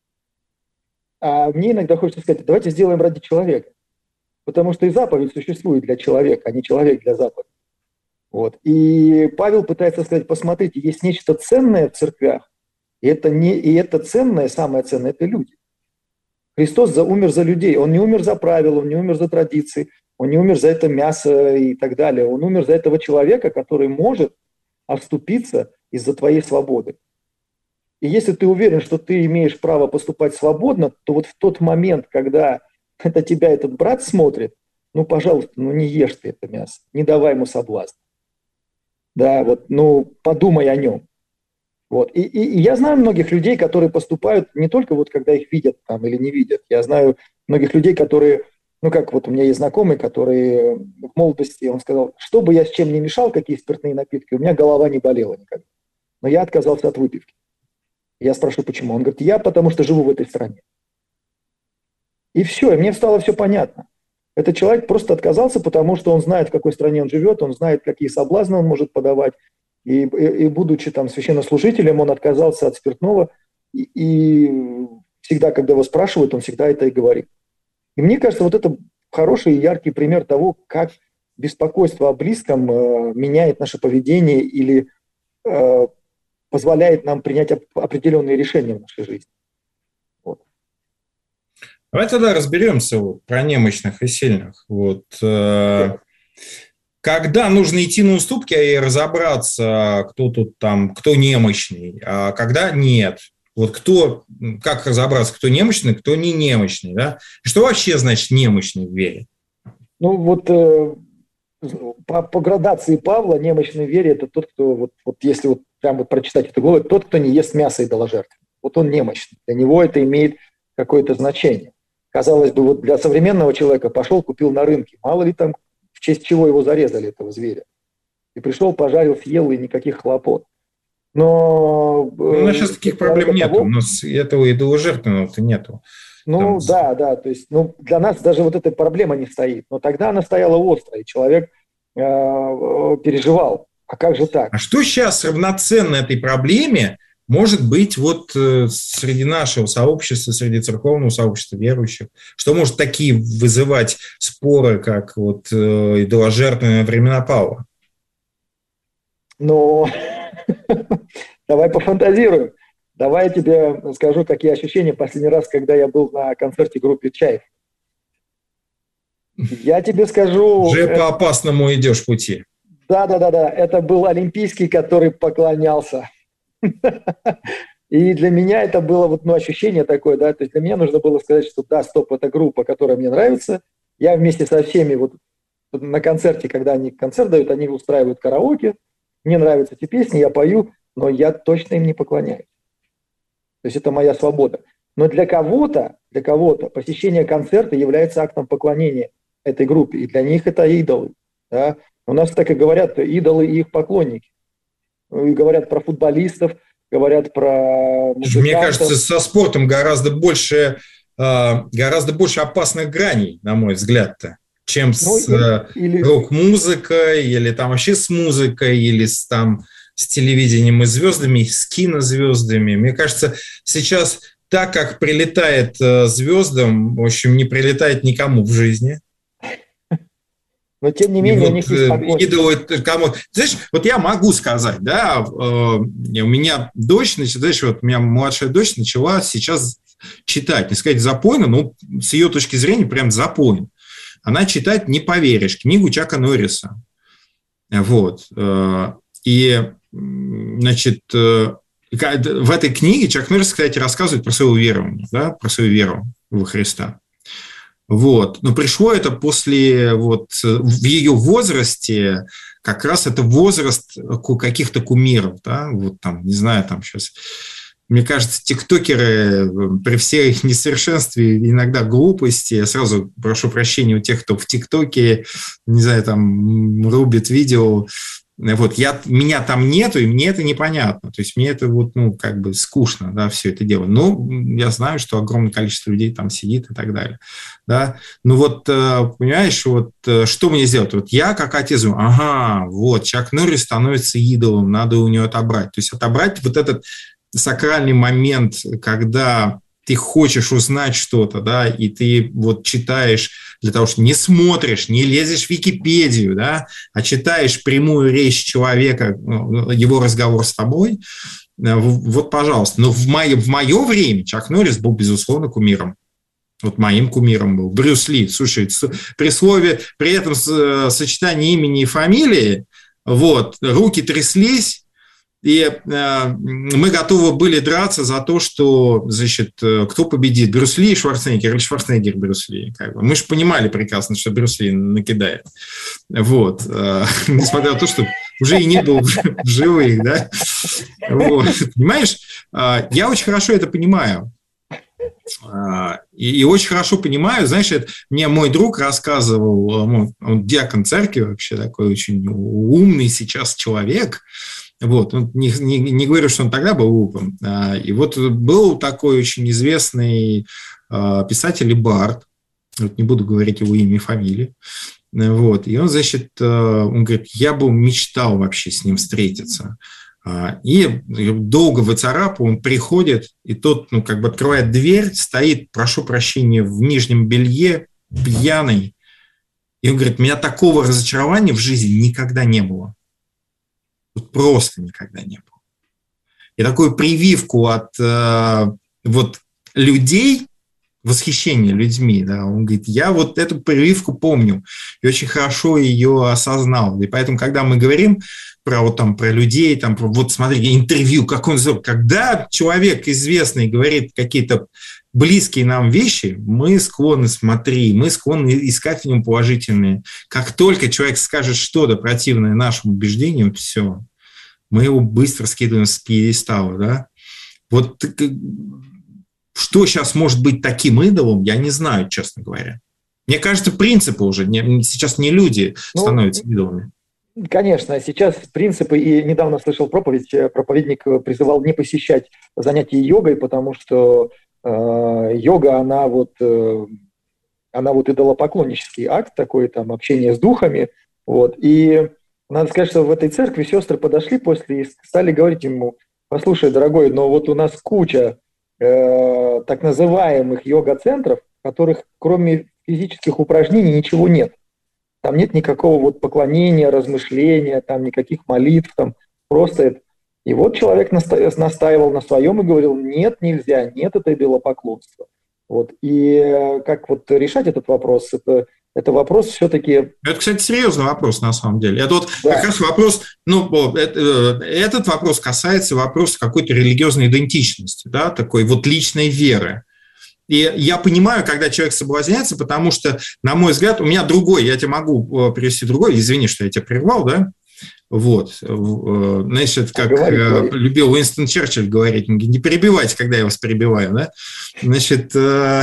А мне иногда хочется сказать, давайте сделаем ради человека. Потому что и заповедь существует для человека, а не человек для заповеди. Вот. И Павел пытается сказать, посмотрите, есть нечто ценное в церквях, и это, не, и это ценное, самое ценное, это люди. Христос за, умер за людей, Он не умер за правила, Он не умер за традиции, Он не умер за это мясо и так далее. Он умер за этого человека, который может отступиться из-за твоей свободы. И если ты уверен, что ты имеешь право поступать свободно, то вот в тот момент, когда это тебя этот брат смотрит, ну, пожалуйста, ну не ешь ты это мясо, не давай ему соблазн. Да, вот, ну, подумай о нем. Вот. И, и, и я знаю многих людей, которые поступают не только вот когда их видят там или не видят. Я знаю многих людей, которые, ну как вот у меня есть знакомый, который в молодости, он сказал, что бы я с чем ни мешал, какие спиртные напитки, у меня голова не болела никогда. Но я отказался от выпивки. Я спрашиваю, почему? Он говорит, я потому что живу в этой стране. И все, и мне стало все понятно. Этот человек просто отказался, потому что он знает, в какой стране он живет, он знает, какие соблазны он может подавать. И, и, и будучи там священнослужителем, он отказался от спиртного. И, и всегда, когда его спрашивают, он всегда это и говорит. И мне кажется, вот это хороший и яркий пример того, как беспокойство о близком э, меняет наше поведение или э, позволяет нам принять оп- определенные решения в нашей жизни. Давай тогда разберемся вот, про немощных и сильных. Вот, э, когда нужно идти на уступки и разобраться, кто тут там, кто немощный, а когда нет. Вот кто, как разобраться, кто немощный, кто не немощный, да? Что вообще значит немощный в вере? Ну вот э, по, по градации Павла немощный в вере это тот, кто, вот, вот если вот прям вот прочитать эту главу, тот, кто не ест мясо идоложертвенное. Вот он немощный. Для него это имеет какое-то значение. Казалось бы, вот для современного человека пошел, купил на рынке. Мало ли там честь чего его зарезали, этого зверя. И пришел, пожарил, съел, и никаких хлопот. Но... Ну, у нас сейчас таких проблем нету, того, у нас этого идоложертвенного-то нету. Ну, там... да, да, то есть ну, для нас даже вот эта проблема не стоит. Но тогда она стояла остро, и человек э, переживал. А как же так? А что сейчас равноценно этой проблеме может быть вот среди нашего сообщества, среди церковного сообщества верующих? Что может такие вызывать споры, как вот идоложертвенные времена Павла? Ну, давай пофантазируем. Давай я тебе скажу, какие ощущения последний раз, когда я был на концерте группы «Чайф». Я тебе скажу... Уже по опасному идешь пути. Да-да-да, это был Олимпийский, который поклонялся. И для меня это было вот, ну, ощущение такое, да, то есть для меня нужно было сказать, что да, стоп, это группа, которая мне нравится. Я вместе со всеми вот на концерте, когда они концерт дают, они устраивают караоке. Мне нравятся эти песни, я пою, но я точно им не поклоняюсь. То есть это моя свобода. Но для кого-то, для кого-то посещение концерта является актом поклонения этой группе. И для них это идолы. Да? У нас так и говорят, идолы и их поклонники. И говорят про футболистов, говорят про музыкантов. Мне кажется, со спортом гораздо больше, гораздо больше опасных граней, на мой взгляд-то, чем ну, с или... рок-музыкой, или там вообще с музыкой, или с, там, с телевидением и звездами, с кинозвездами. Мне кажется, сейчас так, как прилетает звездам, в общем, не прилетает никому в жизни. Но, тем не менее, вот, у них есть поклонники. Кому... Знаешь, вот я могу сказать, да, э, у меня дочь, значит, знаешь, вот у меня младшая дочь начала сейчас читать, не сказать запойно, но с ее точки зрения прям запойно. Она читает, не поверишь, книгу Чака Норриса. Вот. И, значит, в этой книге Чак Норрис, кстати, рассказывает про свое верование, да, про свою веру во Христа. Вот. Но пришло это после, вот, в ее возрасте, как раз это возраст каких-то кумиров, да, вот там, не знаю, там сейчас, мне кажется, тиктокеры при всей их несовершенстве, иногда глупости, я сразу прошу прощения у тех, кто в тиктоке, не знаю, там, рубит видео, вот, я, меня там нету, и мне это непонятно. То есть мне это вот, ну, как бы скучно, да, все это дело. Но я знаю, что огромное количество людей там сидит и так далее. Да. Ну вот, понимаешь, вот что мне сделать? Вот я как отец, ага, вот, Чак Норрис становится идолом, надо у него отобрать. То есть отобрать вот этот сакральный момент, когда ты хочешь узнать что-то, да, и ты вот читаешь для того, что не смотришь, не лезешь в Википедию, да, а читаешь прямую речь человека, его разговор с тобой, вот, пожалуйста. Но в мое, в мое время Чак Норрис был, безусловно, кумиром. Вот моим кумиром был Брюс Ли. Слушай, при слове, при этом сочетании имени и фамилии, вот, руки тряслись, и э, мы готовы были драться за то, что, значит, кто победит, Брюс Ли и Шварценеггер, или Шварценеггер Брюс Ли. Как бы. Мы же понимали прекрасно, что Брюс Ли накидает. Вот. Э, несмотря на то, что уже и не был в живых, да. Вот. Понимаешь, э, я очень хорошо это понимаю. Э, и, и очень хорошо понимаю, знаешь, это, мне мой друг рассказывал, он диакон церкви вообще, такой очень умный сейчас человек. Вот, не, не, не говорю, что он тогда был глупым. И вот был такой очень известный писатель Барт, вот не буду говорить его имя и фамилию, вот, и он, значит, он говорит, я бы мечтал вообще с ним встретиться. И долго выцарапал, он приходит, и тот, ну, как бы открывает дверь, стоит, прошу прощения, в нижнем белье, пьяный, и он говорит, у меня такого разочарования в жизни никогда не было. Вот просто никогда не было. И такую прививку от э, вот людей, восхищение людьми, да, он говорит, я вот эту прививку помню и очень хорошо ее осознал. И поэтому, когда мы говорим про, вот, там, про людей, там, про, вот смотрите, интервью, как он сделал, когда человек известный говорит какие-то близкие нам вещи, мы склонны смотреть, мы склонны искать в нем положительные. Как только человек скажет что-то противное нашим убеждениям, все, мы его быстро скидываем с пьедестала, да. Вот что сейчас может быть таким идолом, я не знаю, честно говоря. Мне кажется, принципы уже, не, сейчас не люди ну, становятся идолами. Конечно, сейчас принципы, и недавно слышал проповедь, проповедник призывал не посещать занятия йогой, потому что э, йога, она вот, э, она вот идолопоклоннический акт такой, там, общение с духами, вот, и надо сказать, что в этой церкви сестры подошли после и стали говорить ему: послушай, дорогой, но вот у нас куча э, так называемых йога-центров, в которых кроме физических упражнений ничего нет. Там нет никакого вот поклонения, размышления, там никаких молитв, там просто это. И вот человек наста- настаивал на своем и говорил: нет, нельзя, нет, это идолопоклонство. Вот. И как вот решать этот вопрос? Это, это вопрос все-таки... Это, кстати, серьезный вопрос на самом деле. Это вот да. как раз вопрос, ну, это, этот вопрос касается вопроса какой-то религиозной идентичности, да, такой вот личной веры. И я понимаю, когда человек соблазняется, потому что, на мой взгляд, у меня другой, я тебе могу привести другой, извини, что я тебя прервал, да? Вот, значит, как говори, говори. любил Уинстон Черчилль говорить, не перебивайте, когда я вас перебиваю, да? Значит,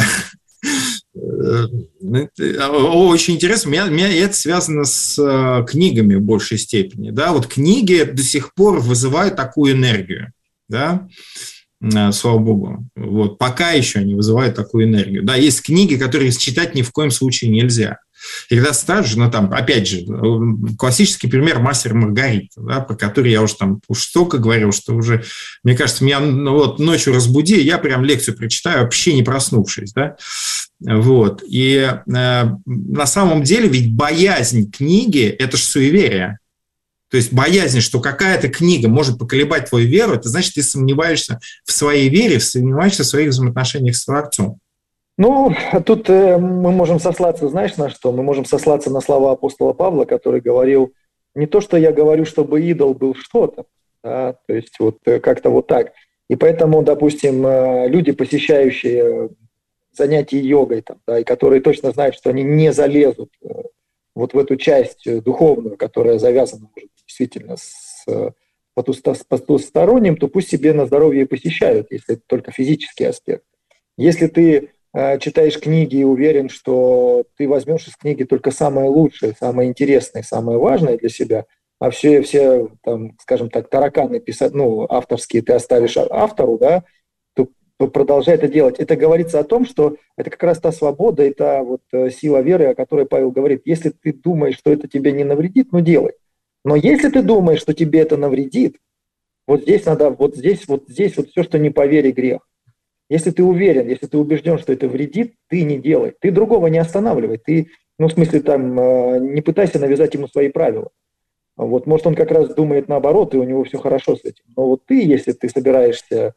очень интересно, у меня, у меня это связано с книгами в большей степени, да? Вот книги до сих пор вызывают такую энергию, да? Слава богу. Вот. Пока еще они вызывают такую энергию. Да, есть книги, которые читать ни в коем случае нельзя. И когда старше, ну, там, опять же, классический пример «Мастер и Маргарита», да, про который я уже там уж столько говорил, что уже, мне кажется, меня ну, вот, ночью разбуди, я прям лекцию прочитаю, вообще не проснувшись. Да? Вот. И э, на самом деле ведь боязнь книги – это же суеверие. То есть боязнь, что какая-то книга может поколебать твою веру, это значит, ты сомневаешься в своей вере, сомневаешься в своих взаимоотношениях с Творцом. Ну, тут э, мы можем сослаться, знаешь, на что? Мы можем сослаться на слова апостола Павла, который говорил: не то, что я говорю, чтобы идол был что-то, да? То есть вот э, как-то вот так. И поэтому, допустим, э, люди, посещающие занятия йогой, там, да, и которые точно знают, что они не залезут э, вот в эту часть духовную, которая завязана, может быть, действительно с потусторонним, то пусть себе на здоровье и посещают, если это только физический аспект. Если ты э, читаешь книги и уверен, что ты возьмешь из книги только самое лучшее, самое интересное, самое важное для себя, а все, все там, скажем так, тараканы писать, ну, авторские ты оставишь автору, да, продолжай это делать. Это говорится о том, что это как раз та свобода и та вот сила веры, о которой Павел говорит. Если ты думаешь, что это тебе не навредит, ну делай. Но если ты думаешь, что тебе это навредит, вот здесь надо, вот здесь, вот здесь вот все, что не по вере, грех. Если ты уверен, если ты убежден, что это вредит, ты не делай. Ты другого не останавливай. Ты, ну в смысле там, не пытайся навязать ему свои правила. Вот, может, он как раз думает наоборот, и у него все хорошо с этим. Но вот ты, если ты собираешься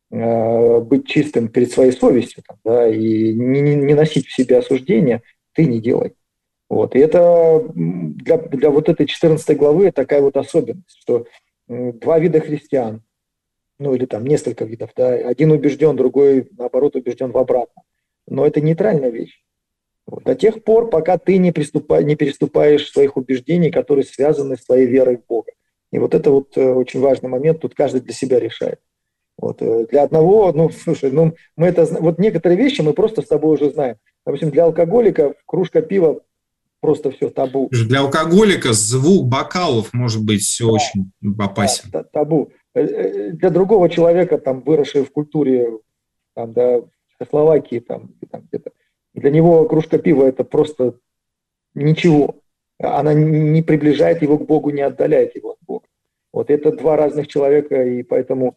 быть чистым перед своей совестью, там, да, и не, не носить в себе осуждения, ты не делай. Вот. И это для, для вот этой четырнадцатой главы такая вот особенность, что два вида христиан, ну или там несколько видов, да, один убежден, другой, наоборот, убежден в обратном. Но это нейтральная вещь. Вот. До тех пор, пока ты не, приступай, не переступаешь своих убеждений, которые связаны с твоей верой в Бога. И вот это вот очень важный момент, тут каждый для себя решает. Вот. Для одного, ну, слушай, ну, мы это, вот некоторые вещи мы просто с тобой уже знаем. Допустим, для алкоголика кружка пива просто все табу. Для алкоголика звук бокалов может быть да, очень опасен. Да, табу. Для другого человека, там, выросшего в культуре, там, да, Чехословакии, там, там, где-то, для него кружка пива – это просто ничего. Она не приближает его к Богу, не отдаляет его от Бога. Вот это два разных человека, и поэтому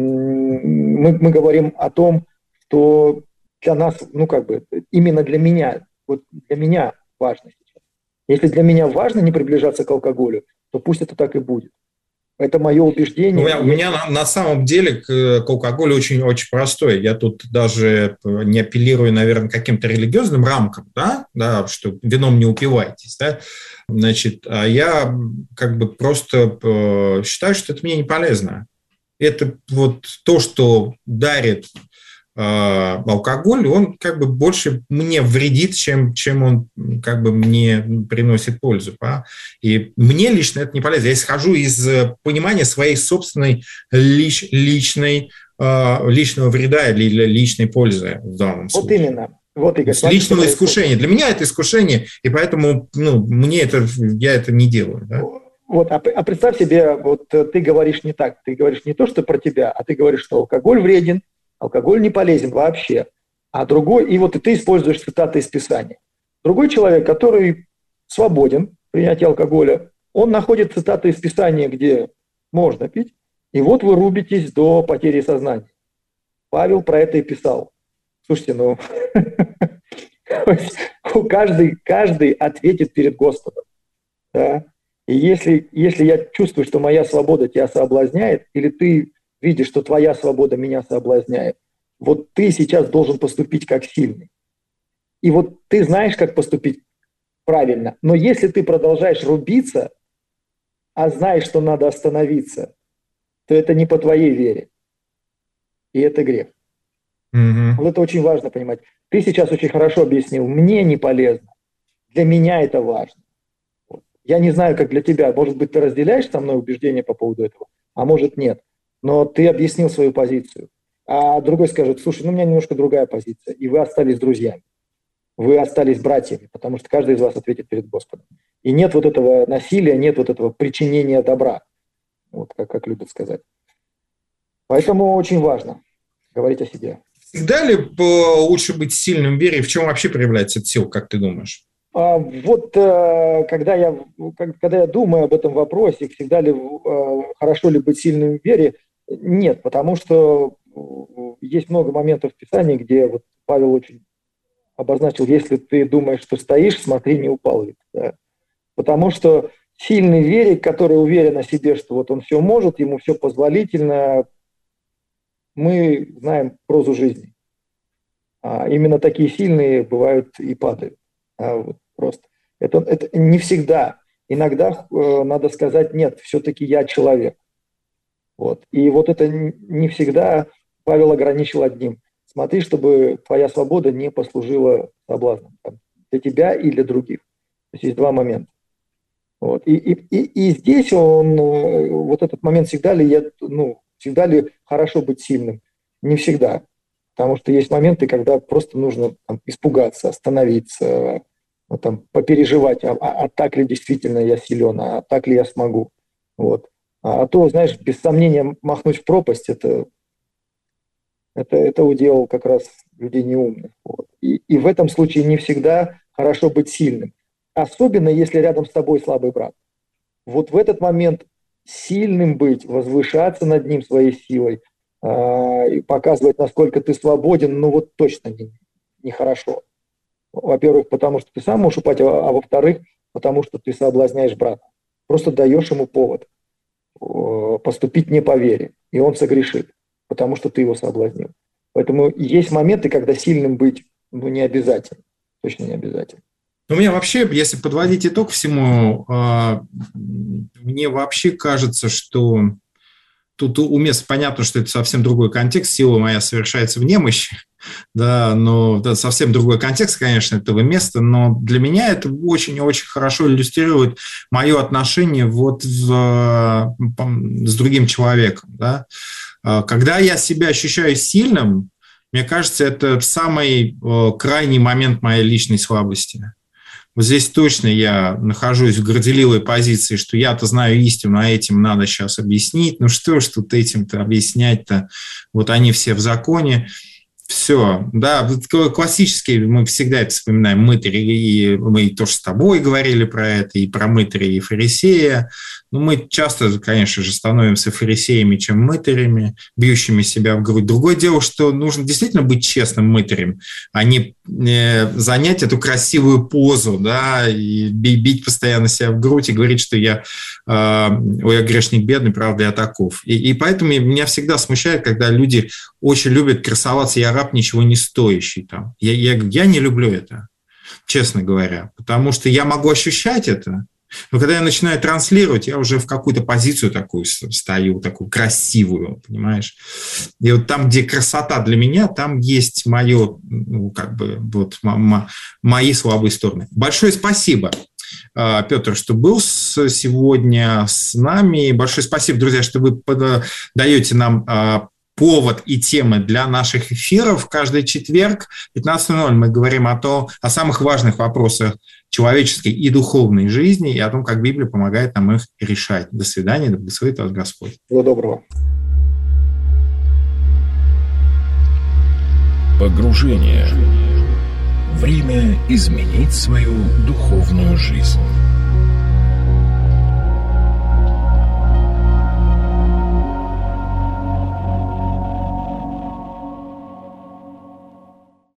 мы, мы говорим о том, что для нас, ну как бы, именно для меня, вот для меня важно сейчас. Если для меня важно не приближаться к алкоголю, то пусть это так и будет. Это мое убеждение. У меня, у меня на, на самом деле к, к алкоголю очень, очень простое. Я тут даже не апеллирую, наверное, к каким-то религиозным рамкам, да, да, что вином не упивайтесь, да. Значит, а я как бы просто считаю, что это мне не полезно. Это вот то, что дарит э, алкоголь, он как бы больше мне вредит, чем, чем он как бы мне приносит пользу. Да? И мне лично это не полезно. Я исхожу из понимания своей собственной лич, личной, э, личного вреда или личной пользы в данном вот случае. Вот именно. Вот, Игорь, с личного искушения. Для меня это искушение, и поэтому ну, мне это, я это не делаю. Да? Вот, а, а представь себе, вот ты говоришь не так, ты говоришь не то, что про тебя, а ты говоришь, что алкоголь вреден, алкоголь не полезен вообще. А другой, и вот и ты используешь цитаты из Писания. Другой человек, который свободен в принятии алкоголя, он находит цитаты из Писания, где можно пить, и вот вы рубитесь до потери сознания. Павел про это и писал. Слушайте, ну, каждый, каждый ответит перед Господом. Да? И если, если я чувствую, что моя свобода тебя соблазняет, или ты видишь, что твоя свобода меня соблазняет, вот ты сейчас должен поступить как сильный. И вот ты знаешь, как поступить правильно. Но если ты продолжаешь рубиться, а знаешь, что надо остановиться, то это не по твоей вере. И это грех. Mm-hmm. Вот это очень важно понимать. Ты сейчас очень хорошо объяснил. Мне не полезно. Для меня это важно. Вот. Я не знаю, как для тебя. Может быть, ты разделяешь со мной убеждения по поводу этого, а может, нет. Но ты объяснил свою позицию. А другой скажет, слушай, ну у меня немножко другая позиция. И вы остались друзьями. Вы остались братьями, потому что каждый из вас ответит перед Господом. И нет вот этого насилия, нет вот этого причинения добра. Вот как, как любят сказать. Поэтому очень важно говорить о себе. Всегда ли лучше быть сильным в вере? В чем вообще проявляется эта сила, как ты думаешь? А, вот когда я, когда я думаю об этом вопросе, всегда ли хорошо ли быть сильным в вере, нет, потому что есть много моментов в Писании, где вот Павел очень обозначил, если ты думаешь, что стоишь, смотри, не упал ли. Да? Потому что сильный в вере, который уверен о себе, что вот он все может, ему все позволительно, мы знаем прозу жизни. А именно такие сильные бывают и падают. А вот просто. Это, это не всегда. Иногда э, надо сказать, нет, все-таки я человек. Вот. И вот это не всегда Павел ограничил одним. Смотри, чтобы твоя свобода не послужила соблазном там, для тебя и для других. То есть есть два момента. Вот. И, и, и, и здесь он, вот этот момент, всегда ли, я, ну, всегда ли хорошо быть сильным? Не всегда. Потому что есть моменты, когда просто нужно там, испугаться, остановиться, ну, там, попереживать, а, а, а так ли действительно я силен, а так ли я смогу. Вот. А, а то, знаешь, без сомнения махнуть в пропасть, это, это, это удел как раз людей неумных. Вот. И, и в этом случае не всегда хорошо быть сильным. Особенно, если рядом с тобой слабый брат. Вот в этот момент сильным быть, возвышаться над ним своей силой э, и показывать, насколько ты свободен, ну вот точно не, нехорошо. Во-первых, потому что ты сам можешь упасть, а, а во-вторых, потому что ты соблазняешь брата. Просто даешь ему повод э, поступить не по вере, и он согрешит, потому что ты его соблазнил. Поэтому есть моменты, когда сильным быть ну, не обязательно, точно не обязательно. У меня вообще, если подводить итог всему, мне вообще кажется, что тут уместно, понятно, что это совсем другой контекст, сила моя совершается в немощи, да, но да, совсем другой контекст, конечно, этого места, но для меня это очень-очень хорошо иллюстрирует мое отношение вот в, с другим человеком, да. Когда я себя ощущаю сильным, мне кажется, это самый крайний момент моей личной слабости. Вот здесь точно я нахожусь в горделивой позиции, что я-то знаю истину, а этим надо сейчас объяснить. Ну что ж тут этим-то объяснять-то? Вот они все в законе. Все, да, классически мы всегда это вспоминаем, мытарь, и мы тоже с тобой говорили про это, и про мытаря, и фарисея. Ну, мы часто, конечно же, становимся фарисеями, чем мытарями, бьющими себя в грудь. Другое дело, что нужно действительно быть честным мытарем, а не э, занять эту красивую позу, да, и бить постоянно себя в грудь и говорить, что я, э, ой, я грешник бедный, правда, я таков. И, и поэтому меня всегда смущает, когда люди очень любят красоваться, я раб ничего не стоящий там. Я, я, я не люблю это, честно говоря, потому что я могу ощущать это, но когда я начинаю транслировать, я уже в какую-то позицию такую стою, такую красивую, понимаешь? И вот там, где красота для меня, там есть мое, ну, как бы, вот, мои слабые стороны. Большое спасибо, Петр, что был сегодня с нами. Большое спасибо, друзья, что вы даете нам повод и темы для наших эфиров. Каждый четверг в пятнадцать ноль ноль мы говорим о том, о самых важных вопросах человеческой и духовной жизни и о том, как Библия помогает нам их решать. До свидания, да благословит вас Господь. Всего доброго. Погружение. Время изменить свою духовную жизнь.